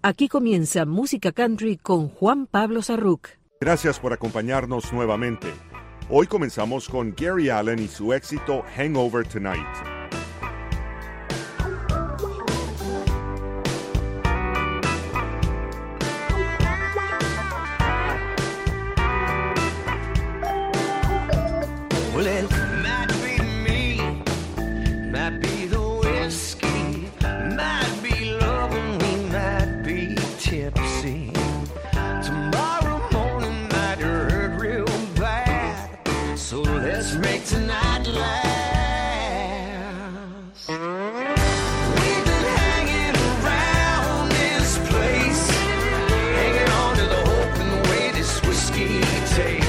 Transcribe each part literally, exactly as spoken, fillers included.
Aquí comienza Música Country con Juan Pablo Sarruc. Gracias por acompañarnos nuevamente. Hoy comenzamos con Gary Allan y su éxito Hangover Tonight. Well, it might be me, might be the whiskey, might be love and we might be tipsy. Tomorrow morning might hurt real bad, so let's make tonight last. We've been hanging around this place, hanging on to the hope and the way this whiskey tastes.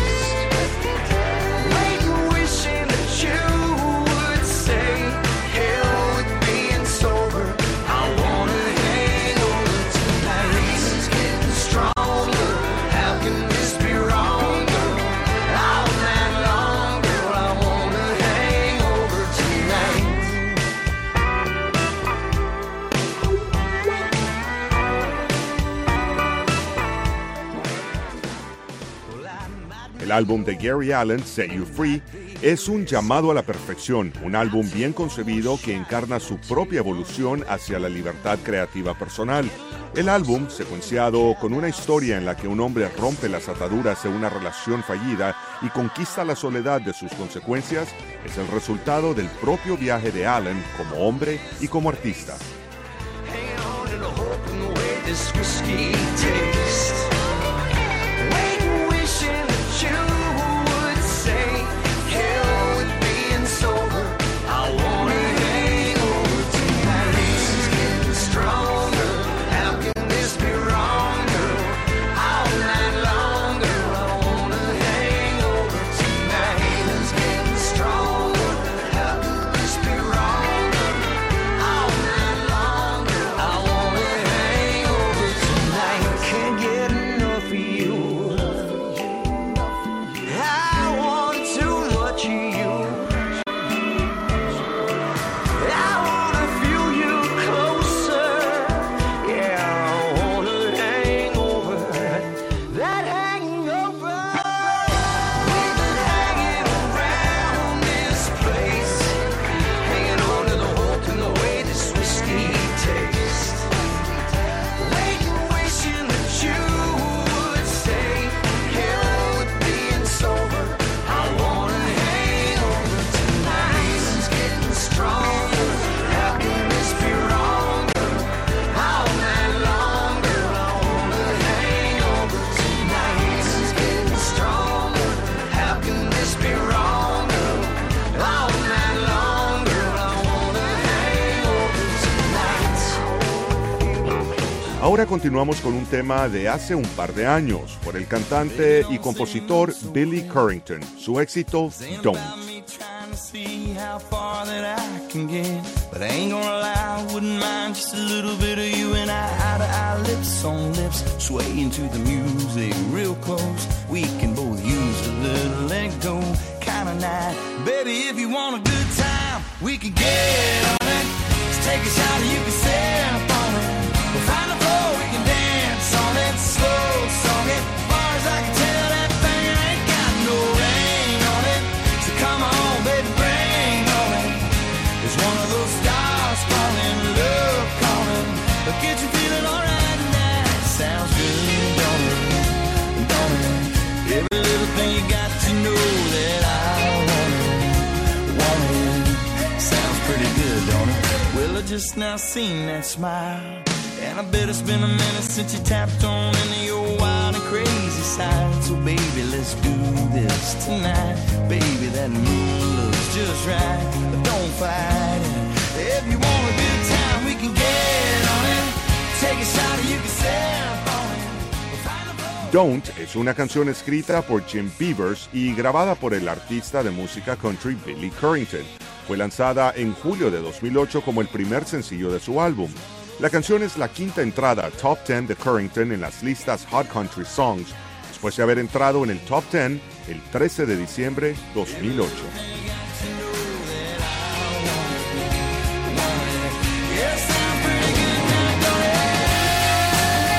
El álbum de Gary Allan, Set You Free, es un llamado a la perfección, un álbum bien concebido que encarna su propia evolución hacia la libertad creativa personal. El álbum, secuenciado con una historia en la que un hombre rompe las ataduras de una relación fallida y conquista la soledad de sus consecuencias, es el resultado del propio viaje de Allan como hombre y como artista. Ahora continuamos con un tema de hace un par de años por el cantante y compositor Billy Currington, su éxito Don't. See how far that I can get, but I ain't gonna lie, I wouldn't mind just a little bit of you and I, eye to eye, lips on lips, swaying to the music real close. We can both use a little let go kind of night. Baby, if you want a good time, we can get on it. Just take a shot and you can sip on it. We'll find a floor, we can dance on it, slow song it. As far as I can tell, that thing ain't got no ring on it. So come on, baby, bring on it. It's one of those stars falling, love calling. But get you feeling alright now. Sounds good, don't it? Don't it? Every little thing you got to know that I want it, want it. Sounds pretty good, don't it? Well, I just now seen that smile. And I bet it's been a minute since you tapped on into your wild and crazy side. So baby, let's do this tonight. Baby, that moon looks just right. But don't fight it. If you want a good time, we can get on it. Take a shot and you can sip on it. Don't es una canción escrita por Jim Beavers y grabada por el artista de música country Billy Currington. Fue lanzada en julio de dos mil ocho como el primer sencillo de su álbum. La canción es la quinta entrada Top diez de Currington en las listas Hot Country Songs, después de haber entrado en el Top diez el trece de diciembre de dos mil ocho. Yeah, sound pretty good now, don't it?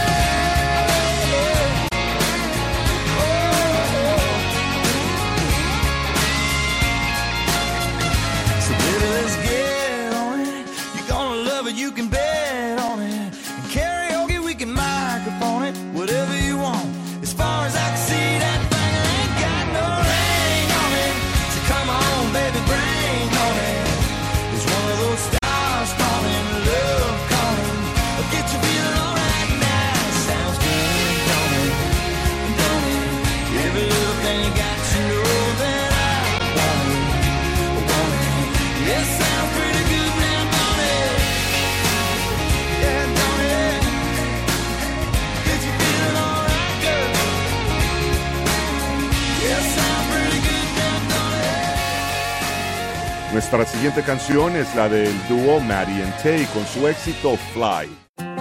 Nuestra siguiente canción es la del dúo Maddie and Tay con su éxito Fly.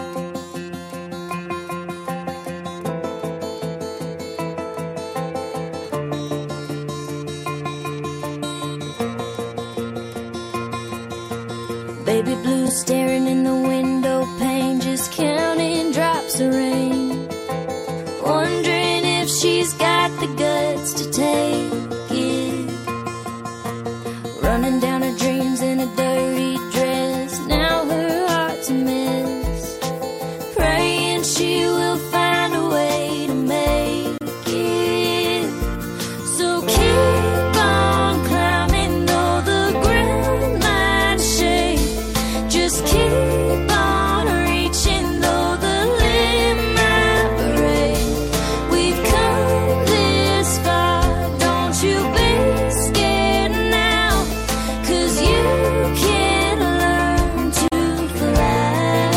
Baby blue staring in the window pane, just counting drops of rain, wondering if she's got the guts to take it, running down her dreams in a dirty dress. Now her heart's a mess, praying she will find a way to make it. So keep on climbing though the ground might shake, just keep on reaching though the limb might break. We've come this far, don't you be scared now, 'cause you can learn to fly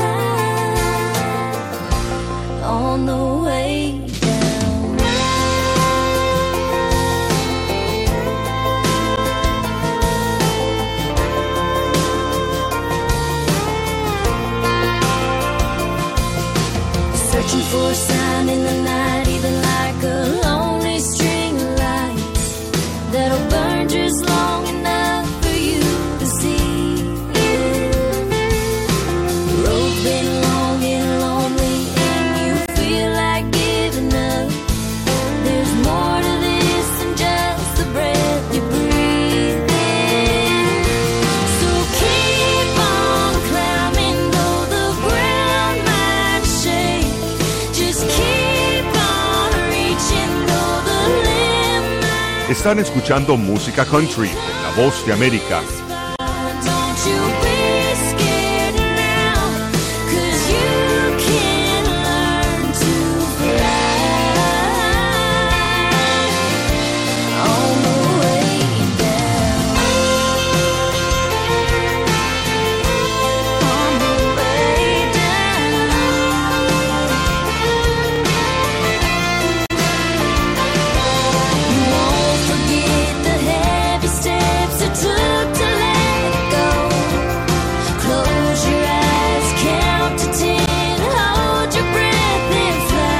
on the way down. Searching for a sign in the night, even like a lonely string of lights that'll burn just long enough for you to see it. Road's been long and lonely and you feel like giving up. There's more to this than just the breath you breathe in. So keep on climbing though the ground might shake, just keep on reaching though the limb might Están escuchando música country en La Voz de América. Don't you be scared now, 'cause you can learn to fly on the way down, on the way down. You won't forget the heavy steps it took to let go. Close your eyes, count to ten, hold your breath and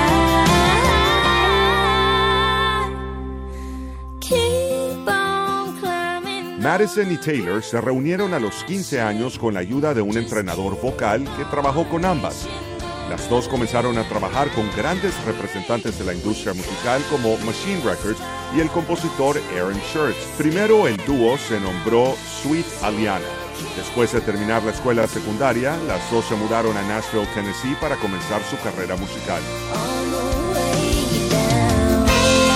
fly. Keep on climbing. Madison y Taylor se reunieron a los quince años con la ayuda de un entrenador vocal que trabajó con ambas. Las dos comenzaron a trabajar con grandes representantes de la industria musical como Machine Records y el compositor Aaron Schertz. Primero el dúo se nombró Sweet Aliana. Después de terminar la escuela secundaria, las dos se mudaron a Nashville, Tennessee para comenzar su carrera musical. On the way down.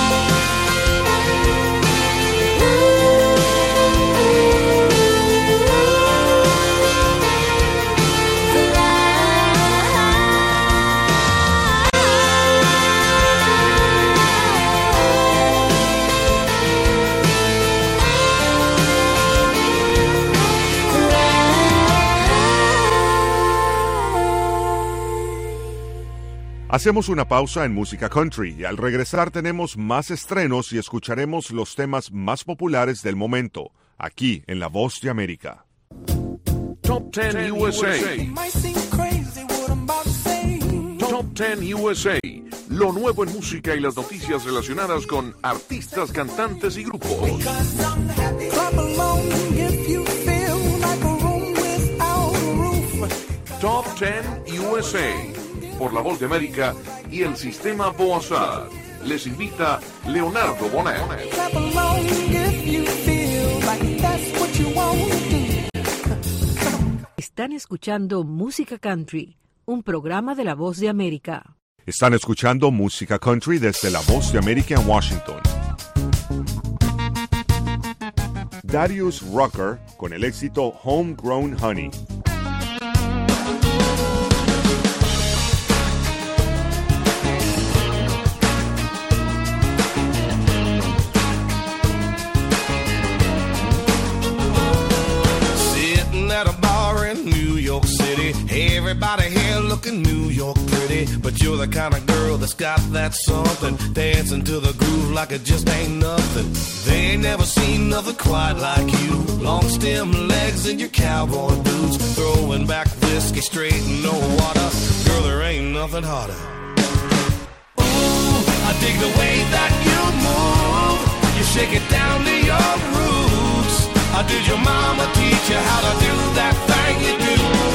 Hacemos una pausa en música country y al regresar tenemos más estrenos y escucharemos los temas más populares del momento, aquí en La Voz de América. Top ten U S A. Might seem crazy what I'm about to say. Top ten U S A. Lo nuevo en música y las noticias relacionadas con artistas, cantantes y grupos. Clap along if you feel like a room without a roof. Top ten U S A. Por La Voz de América y el Sistema Boazar. Les invita Leonardo Bonet. Clap along if you feel like that's what you want to do. Están escuchando Música Country, un programa de La Voz de América. Están escuchando música country desde La Voz de América en Washington. Darius Rucker con el éxito Homegrown Honey. Sitting at a bar in New York City, everybody out of here looking New York pretty, but you're the kind of girl that's got that something, dancing to the groove like it just ain't nothing. They ain't never seen nothing quite like you. Long stem legs and your cowboy boots, throwing back whiskey straight in no water. Girl, there ain't nothing harder. I dig the way that you move. You shake it down to your roots. Or did your mama teach you how to do that thing you do?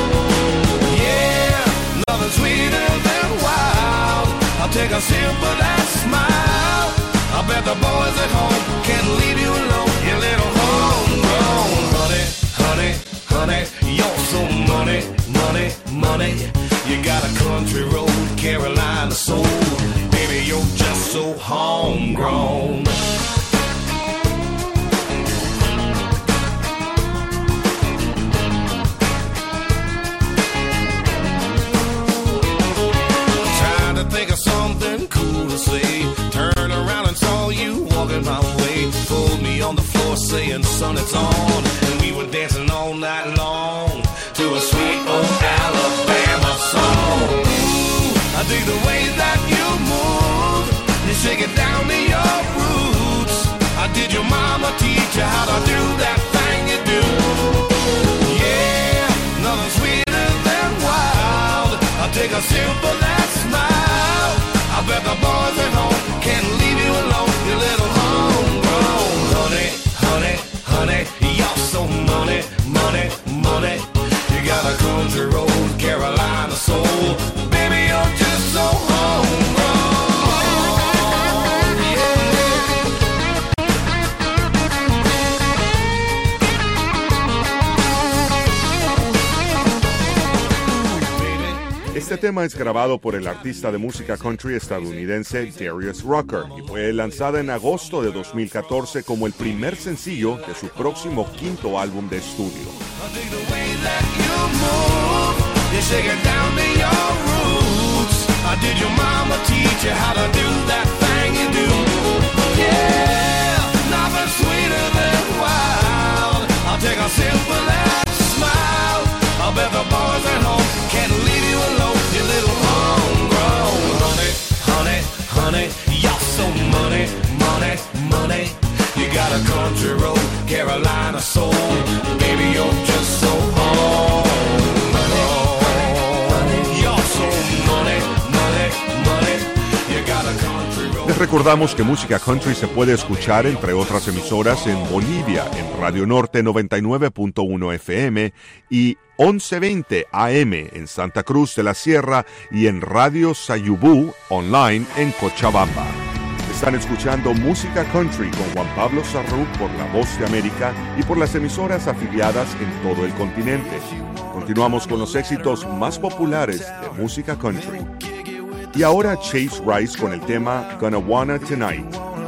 Yeah, nothing sweeter than wild. I'll take a sip of that smile. I bet the boys at home can't leave you alone. You little homegrown honey, honey, honey. You're so money, money, money. You got a country road, Carolina soul. Baby, you're just so homegrown. Trying to think of something cool to say. Turn around and saw you walking my way. Pulled me on the floor saying, son, it's on. And we were dancing all night long to a sweet old Alabama song. I dig the way that you move. You shake it down to your roots. I did your mama teach you how to do that thing you do? Yeah, nothing sweeter than wild. I'll take a sip of that smile. I bet the boys at home can't leave you alone. You little homegrown honey, honey, honey. You're so money, money, money. You got a country road, Carolina soul. Baby, you're just so homegrown. Este tema es grabado por el artista de música country estadounidense Darius Rucker y fue lanzada en agosto de dos mil catorce como el primer sencillo de su próximo quinto álbum de estudio. I bet the boys at home can't leave you alone. You little homegrown honey, honey, honey. You're so money, money, money. You got a country road, Carolina soul. Baby, you're just so homegrown. You're so money, money, money. You got a country road. Les recordamos que Música Country se puede escuchar, entre otras emisoras, en Bolivia, en Radio Norte noventa y nueve punto uno F M y once veinte A M en Santa Cruz de la Sierra y en Radio Sayubú online en Cochabamba. Están escuchando Música Country con Juan Pablo Sarrú por La Voz de América y por las emisoras afiliadas en todo el continente. Continuamos con los éxitos más populares de Música Country. Y ahora Chase Rice con el tema Gonna Wanna Tonight.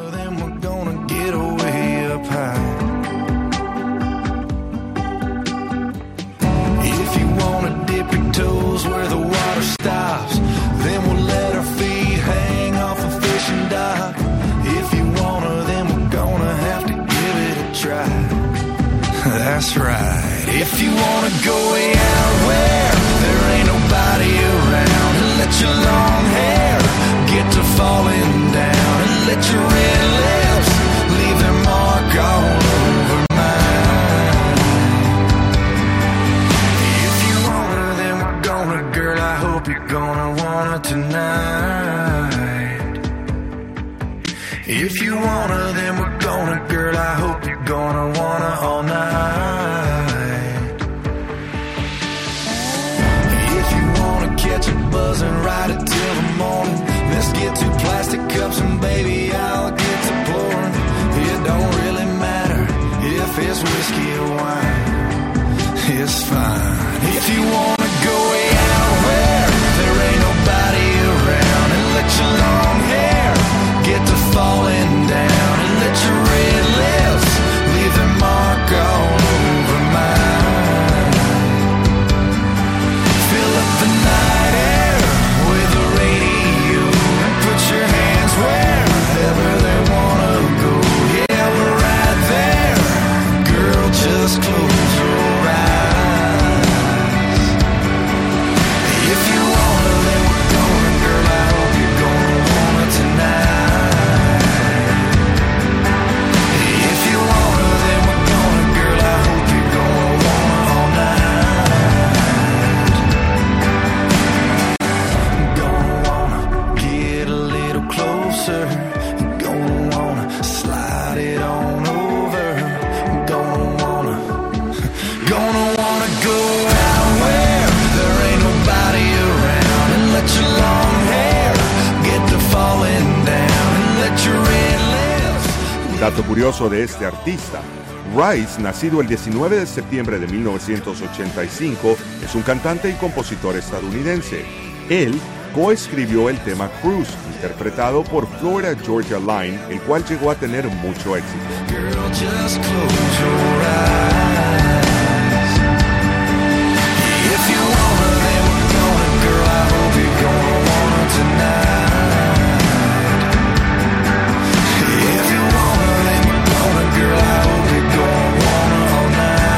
If you wanna dip your toes where the water stops, then we'll let our feet hang off a fishing dock. If you wanna, then we're gonna have to give it a try. That's right. If you wanna go way out where there ain't nobody around, and let your long hair get to falling down, and let your red lips leave their mark all over mine. If you want her, then we're gonna, girl, I hope you're gonna want her tonight. If you want her, then we're gonna, girl, I hope you're gonna want her all night. If you wanna catch a buzz and ride it till the morning, let's get two plastic cups and baby, I'll get to pouring. It don't really matter if it's whiskey or wine, it's fine. If you wanna go way out where there ain't nobody around, and let your long hair get to falling down, and let your red lips leave their mark all over Dato curioso de este artista: Rice, nacido el diecinueve de septiembre de mil novecientos ochenta y cinco, es un cantante y compositor estadounidense. Él coescribió el tema Cruise, interpretado por Florida Georgia Line, el cual llegó a tener mucho éxito. Girl, just close your eyes. If you want her, then we're gonna, girl, I hope you're gonna want her tonight. If you want her, then we're gonna, girl, I hope you're gonna want her all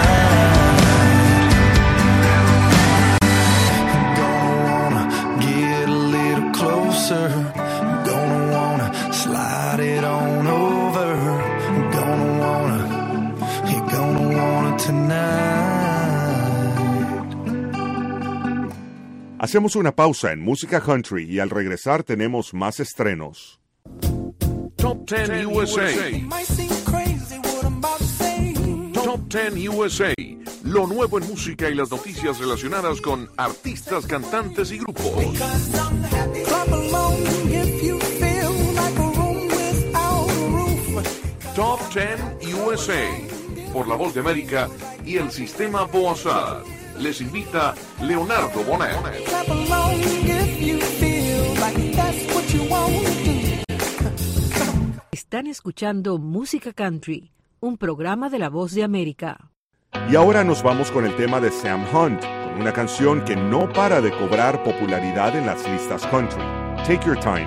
night. Gonna wanna get a little closer. Gonna wanna slide it on over. Gonna wanna, you're gonna want it tonight. Hacemos una pausa en música country y al regresar tenemos más estrenos. Top ten U S A. Might seem crazy what I'm about to say. Top ten U S A. Lo nuevo en música y las noticias relacionadas con artistas, cantantes y grupos. Clap along if you feel like a room without a roof. Top ten U S A. Por la Voz de América y el Sistema Boazar. Les invita Leonardo Bonet. Clap along if you feel like that's what you want to do. Están escuchando Música Country, un programa de La Voz de América. Y ahora nos vamos con el tema de Sam Hunt, con una canción que no para de cobrar popularidad en las listas country. Take Your Time.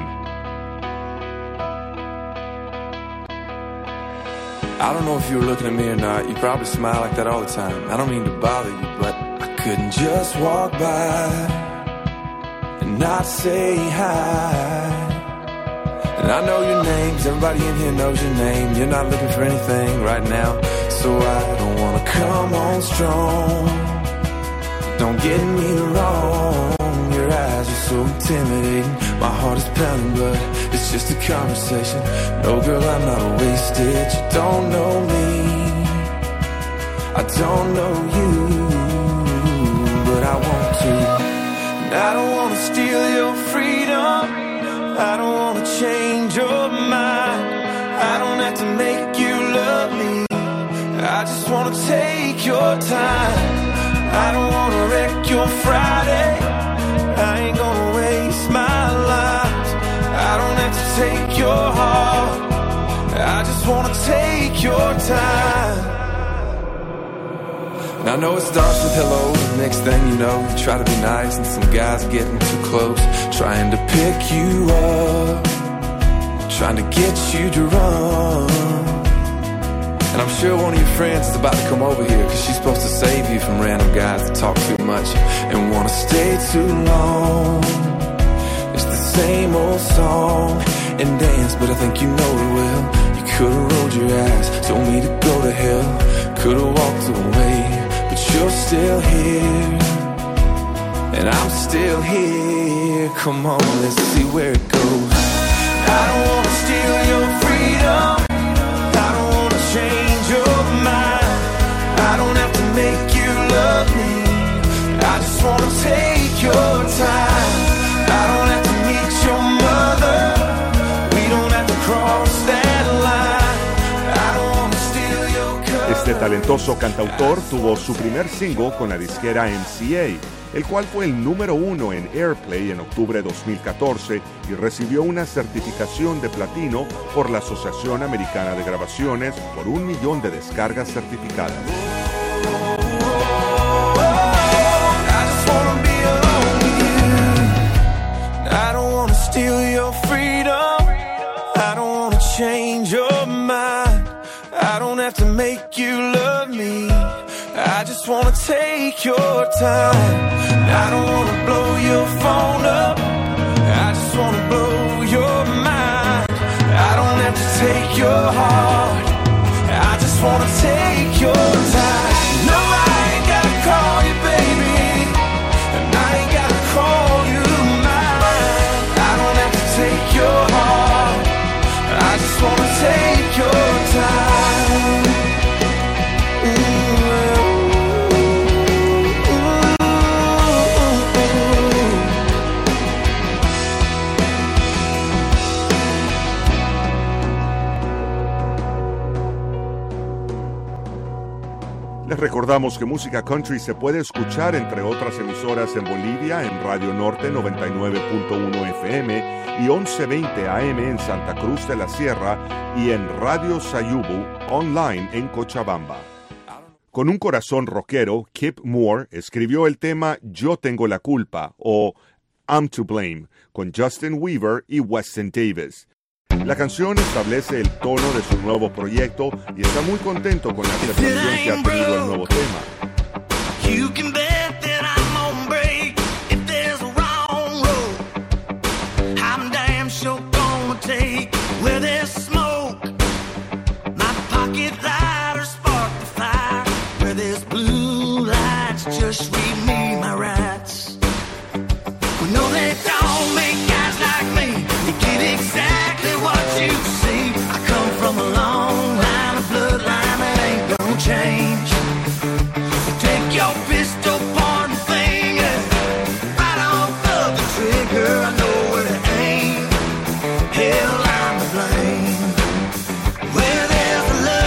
I don't know if you were looking at me or not. You probably smile like that all the time. I don't mean to bother you, but I couldn't just walk by and not say hi. And I know your name, 'cause everybody in here knows your name. You're not looking for anything right now, so I don't wanna come on strong. Don't get me wrong, your eyes are so intimidating. My heart is pounding, but it's just a conversation. No, girl, I'm not wasted. You don't know me, I don't know you, but I want to. And I don't wanna steal your freedom, I don't wanna change your mind. I don't have to make you love me, I just wanna take your time. I don't wanna wreck your Friday, I ain't gonna waste my life. I don't have to take your heart, I just wanna take your time. And I know it starts with hello, the next thing you know, you try to be nice and some guy's getting too close, trying to pick you up, trying to get you to run. And I'm sure one of your friends is about to come over here, 'cause she's supposed to save you from random guys that talk too much and wanna stay too long. It's the same old song and dance, but I think you know it well. You could've rolled your eyes, told me to go to hell, could've walked away, but you're still here, and I'm still here. Come on, let's see where it goes. I don't wanna steal your freedom, I don't wanna change your mind, I don't have to make you love me, I just wanna take your time. I don't have to meet your mother, we don't have to cross that line, I don't wanna steal your cover. Este talentoso cantautor tuvo su primer single con la disquera M C A, el cual fue el número uno en Airplay en octubre de dos mil catorce y recibió una certificación de platino por la Asociación Americana de Grabaciones por un millón de descargas certificadas. I don't wanna steal your freedom, I don't wanna change your mind, I don't have to make you love me, I just wanna take your time. I don't wanna blow your phone up, I just wanna blow your mind. I don't have to take your heart, I just wanna take your time. No, I ain't gotta call you baby, and I ain't gotta call you mine. I don't have to take your heart, I just wanna take your time. recordamos que Música Country se puede escuchar, entre otras emisoras, en Bolivia, en Radio Norte noventa y nueve punto uno F M y once veinte A M en Santa Cruz de la Sierra y en Radio Sayubu online en Cochabamba. Con un corazón rockero, Kip Moore escribió el tema Yo Tengo la Culpa o I'm to Blame con Justin Weaver y Weston Davis. La canción establece el tono de su nuevo proyecto y está muy contento con la aceptación que ha tenido el nuevo tema. You can bet that I'm on break if there's a wrong road. I'm damn sure gonna take where there's smoke. My pocket lighter spark the fire. Where there's blue lights, just read me my rights. We know they don't make guys like me. You get exactly what you see. I come from a long line of bloodline that ain't gonna change. Take your pistol, point finger, right off of the trigger. I know where to aim. Hell, I'm to blame. Where there's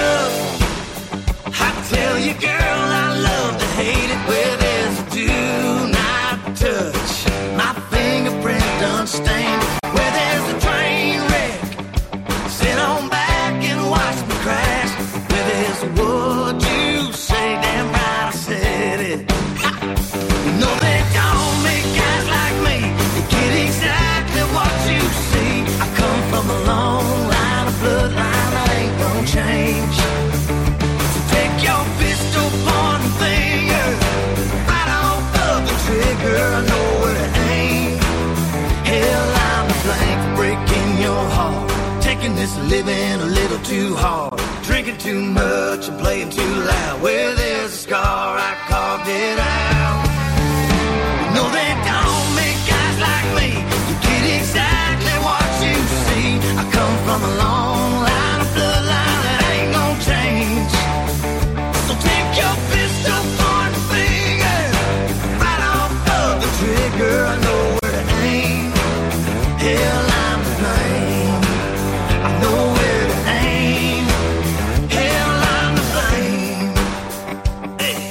love, I tell you, girl, I love to hate it. Where there's a do not touch, my fingerprint done stained. Where there's a train wreck, sit on back and watch me crash. Where there's a would you say, damn right I said it. Ha! No, they don't make guys like me. You get exactly what you see. I come from a long line of bloodline that ain't gonna change. So take your pistol, point and finger, right off of the trigger. I know where to aim. Hell, I'm to blame for breaking your heart. Taking this living a little too hard. Drinking too much and playing too loud. Where there's a scar, I carved it out. No, they don't make guys like me. You get exactly what you see. I come from a long line of bloodline that ain't gonna change. So take your pistol, point and finger, right off of the trigger. I know where to aim. Hell, I'm to blame. I know where to aim. Hell, I'm to blame. Hey.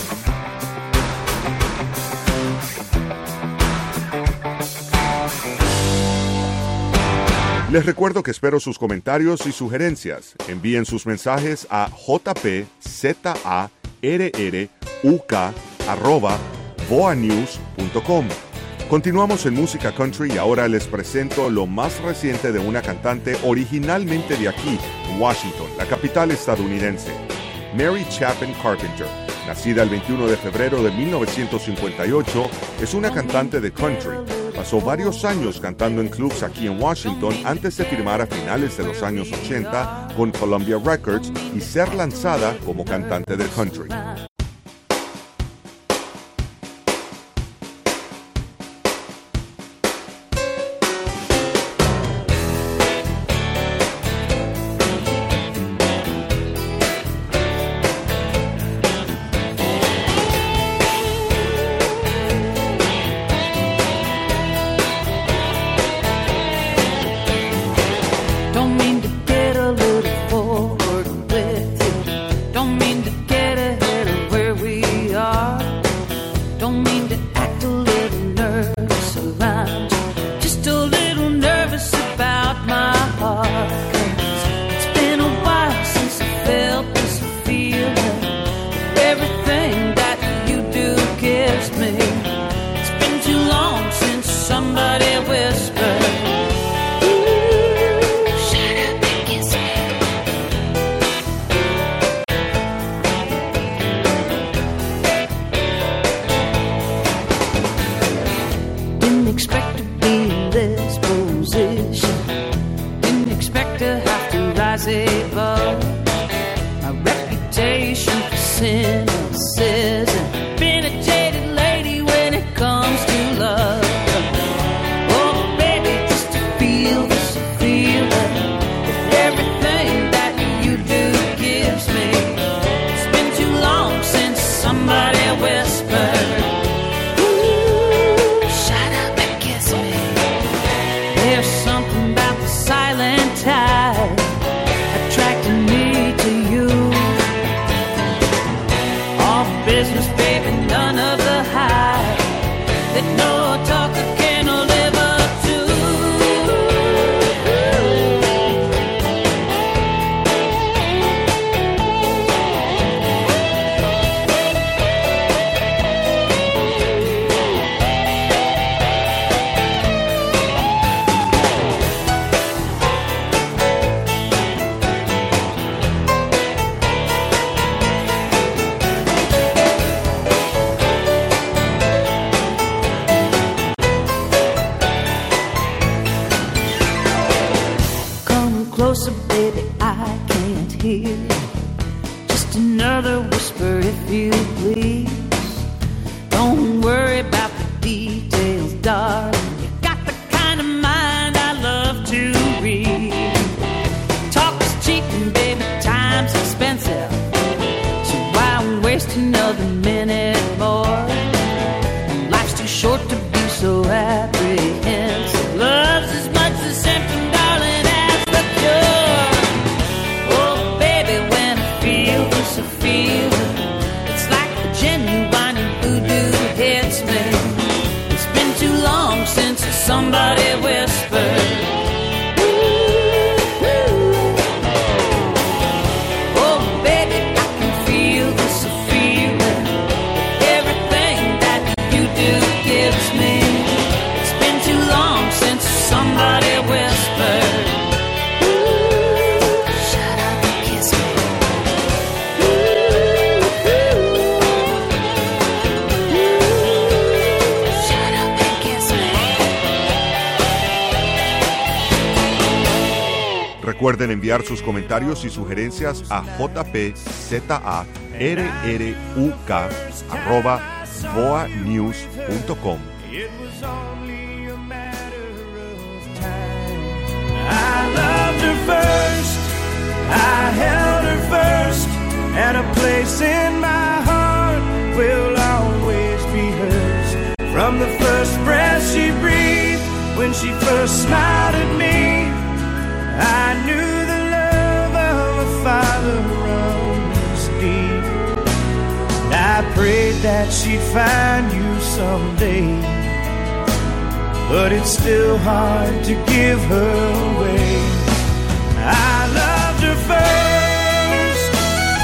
Les recuerdo que espero sus comentarios y sugerencias. Envíen sus mensajes a jpzarrruk arroba voanews punto com. Continuamos en Música Country y ahora les presento lo más reciente de una cantante originalmente de aquí, Washington, la capital estadounidense. Mary Chapin Carpenter, nacida el veintiuno de febrero de mil novecientos cincuenta y ocho, es una cantante de country. Pasó varios años cantando en clubs aquí en Washington antes de firmar a finales de los años ochenta con Columbia Records y ser lanzada como cantante de country. Don't mean to get a little forward with you. Don't mean to get ahead of where we are. Don't mean to act a little nervous around you. Just a little nervous about my heart. 'Cause it's been a while since I felt this feeling. Everything that you do gives me. It's been too long since somebody whispered. Expect to be in this position. Didn't expect to have to rise above. My reputation for cynicism. Been a jaded lady when it comes to love. Oh baby, just to feel this feeling. Everything that you do gives me. It's been too long since somebody whispered. Shut up and kiss me. closer, baby, I can't hear. Just another whisper, if you please. Don't worry about the details, darling. You got the kind of mind I love to read. Talk is cheap and baby, time's expensive. So why waste another minute more? Life's too short to be so apprehensive. Love's as much the symptom, darling, as the cure. Oh, baby, when I feel this, I feel it. It's like the genuine and voodoo hits me. It's been too long since somebody whispered. Oh, baby, I can feel this, I feel it. Everything that you do gives me. It's been too long since somebody whispered. Shut up and kiss me. Shut up and kiss me. Recuerden enviar sus comentarios y sugerencias a jpzarruk arroba voa news punto com. It was only a matter of time. I loved her first, I held her first, and a place in my heart will always be hers. From the first breath she breathed, when she first smiled at me, I knew the love of a father runs deep. I prayed that she'd find you someday, but it's still hard to give her away. I loved her first.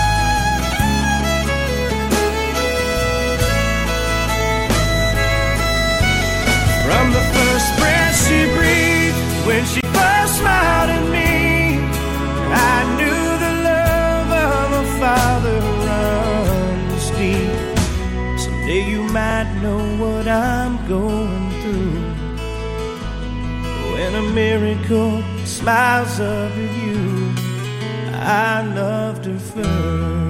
From the first breath she breathed, when she first smiled at me, I knew the love of a father runs deep. Someday you might know what I'm going through, when a miracle smiles up at you. I loved her first.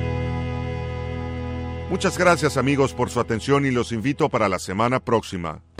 Muchas gracias amigos por su atención y los invito para la semana próxima.